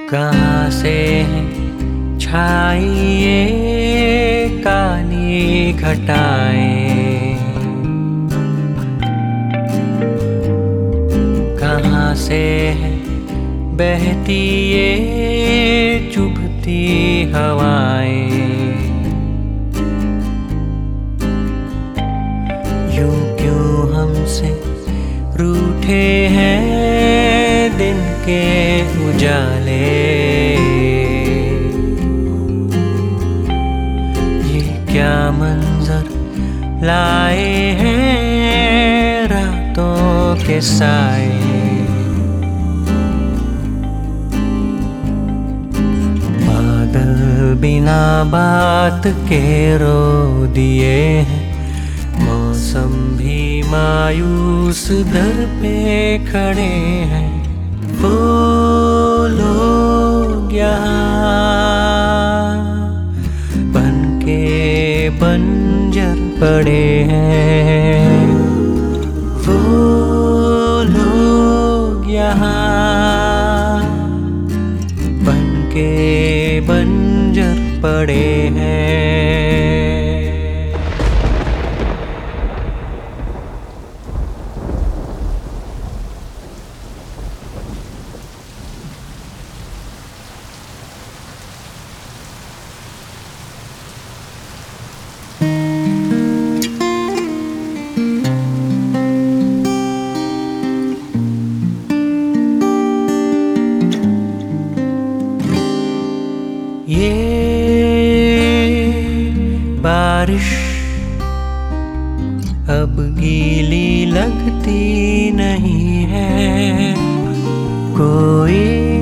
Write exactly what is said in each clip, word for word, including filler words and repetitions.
कहाँ से है छाई ये काली घटाएं, कहाँ से है बहती ये चुभती हवाएं। यूं क्यों हमसे रूठे हैं दिन के उजाले, ये क्या मंजर लाए हैं रातों के साए। बादल बिना बात के रो दिए हैं, मौसम भी मायूस दर पे खड़े हैं। वो लोग यहाँ बन के बंजर पड़े हैं, वो लोग यहाँ बन के बंजर पड़े हैं। ये बारिश अब गीली लगती नहीं है, कोई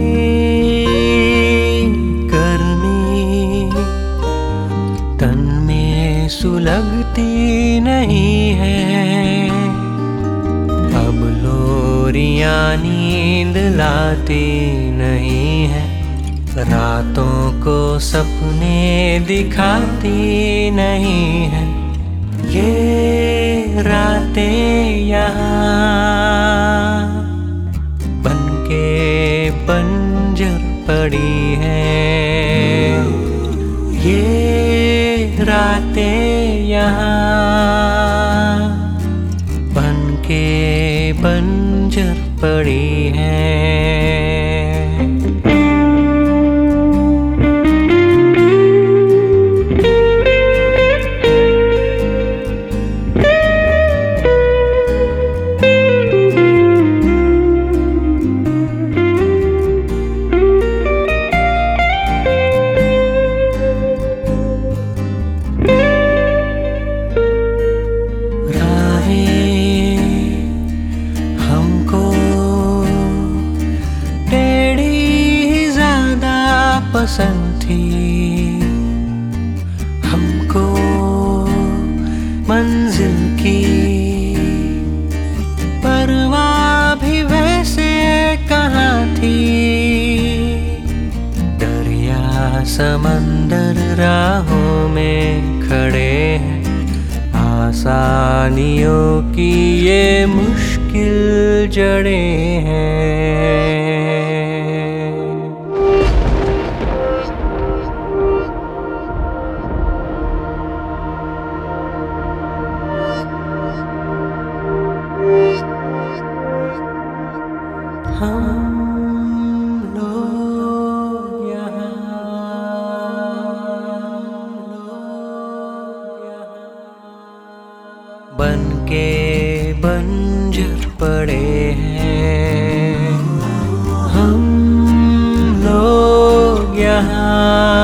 गर्मी तन में सुलगती नहीं है। अब लोरियां नींद लाती नहीं है, रातों को सपने दिखाती नहीं है। ये रातें यहाँ बन के बंजर पड़ी हैं, ये रातें यहाँ बन के बंजर पड़ी हैं। पसंद थी हमको मंजिल की, परवाह भी वैसे कहाँ थी। दरिया समंदर राहों में खड़े हैं, आसानियों की ये मुश्किल जड़ें हैं। हम लोग यहाँ बन के बंजर पड़े हैं, हम लोग यहाँ